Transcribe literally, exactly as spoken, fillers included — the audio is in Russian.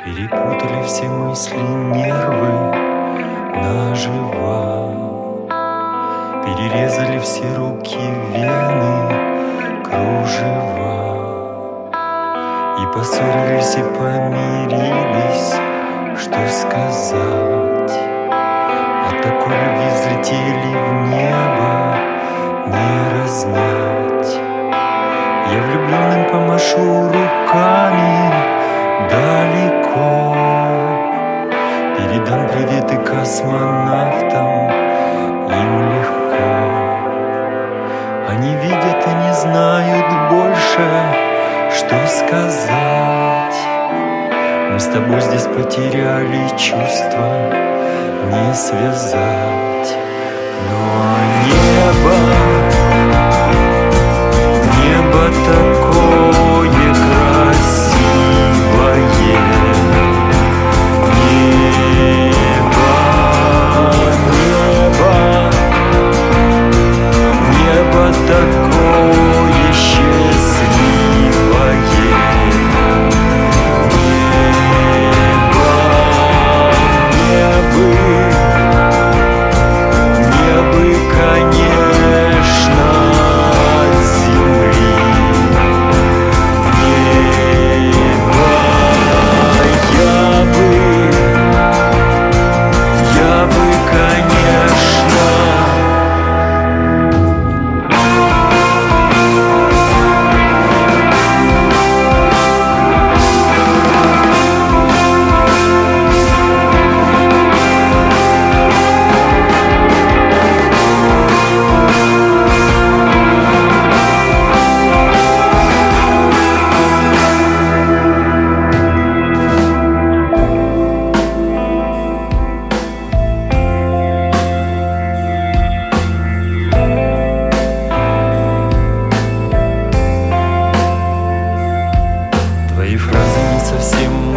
Перепутали все мысли, нервы наживо. Перерезали все руки, вены, кружева. И поссорились, и помирились, что сказать. От такой любви взлетели в небо, не разнять. Я влюбленным помашу руками далеко. Передам приветы космонавтам, им легко. Они видят и не знают больше, что сказать. Мы с тобой здесь потеряли чувства, не связать. Но небо, небо такое красивое. Небо, небо, небо такое счастливое. Небо, небо, небо, конечно, от земли. Небо, я бы, я бы, конечно. Твои фразы не совсем